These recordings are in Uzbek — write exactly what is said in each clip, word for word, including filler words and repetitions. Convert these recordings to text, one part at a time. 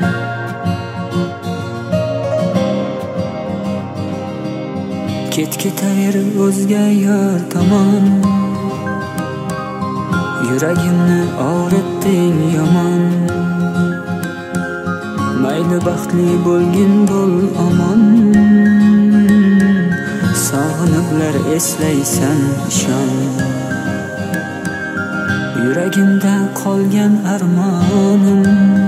Ket ketaver o'zga yor tomon, yuragimni og'ritding yomon. Mayli baxtli bo'lgin bo'l omon, sog'iniblar eslaysan ishon. Yuragimda qolgan armonim,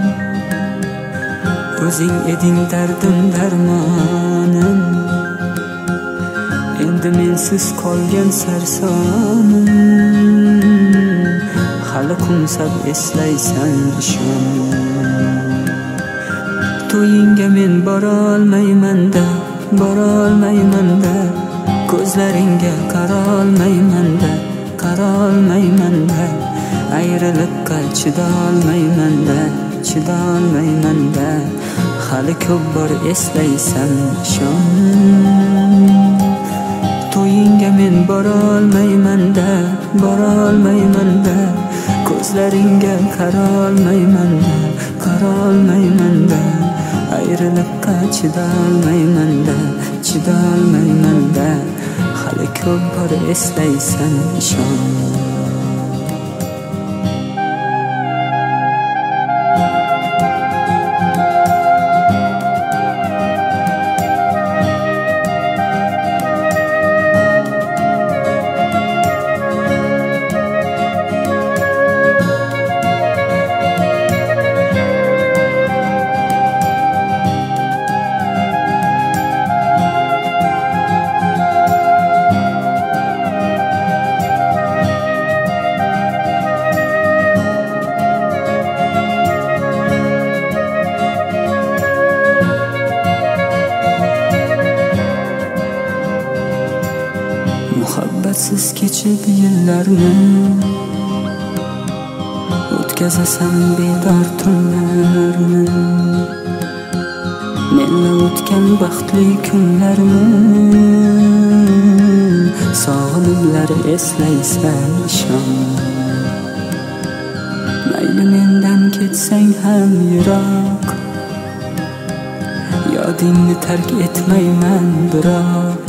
o'zing eding dardim darmonim. Endi mensiz qolgan sarsonim, hali qo'msab eslaysan ishon. To'yingga men borolmayman-da, borolmayman-da, ko'zlaringga qarolmayman-da, qarolmayman-da. Ayrilikqa chidolmayman-da, chidolmayman-da. Hali ko'p bor eslaysan ishon. To'yingga men borolmayman-da, borolmayman-da, ko'zlaringga qarolmayman-da, qarolmayman-da. Ayrilikqa chidolmayman-da, chidolmayman-da. Hali ko'p bor eslaysan ishon. Muhabbatsiz kechib yillarni, o'tkazasan bedor tunlarni. Menla o'tgan baxtli kunlarni, sog'iniblar eslaysan ishon. Mayli mendan ketsang ham yiroq, yodingni tark etmayman biroq.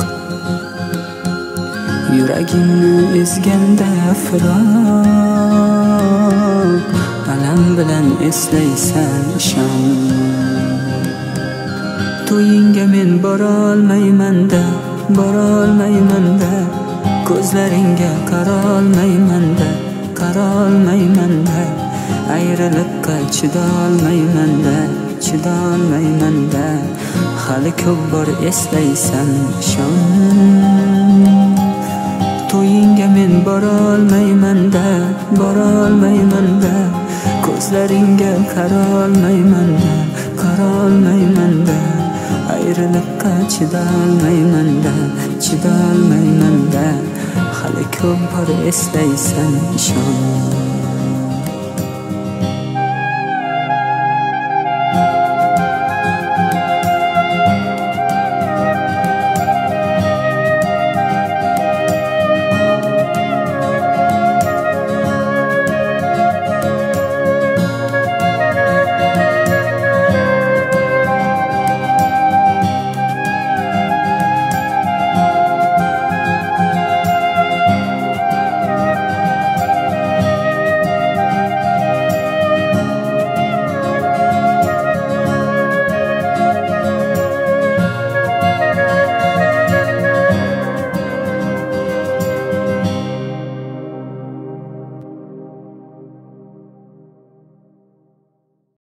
Yuragimni ezganda firoq, alam bilan eslaysan ishon. To'yingga men borolmayman-da, borolmayman-da, ko'zlaringga qarolmayman-da, qarolmayman-da. Ayrilikqa chidolmayman-da, chidolmayman-da. Hali ko'p bor eslaysan ishon. To'yingga men borolmayman-da, borolmayman-da, ko'zlaringga qarolmayman-da, qarolmayman-da. Ayrilikqa chidolmayman-da, chidolmayman-da. Hali ko'p bor eslaysan ishon.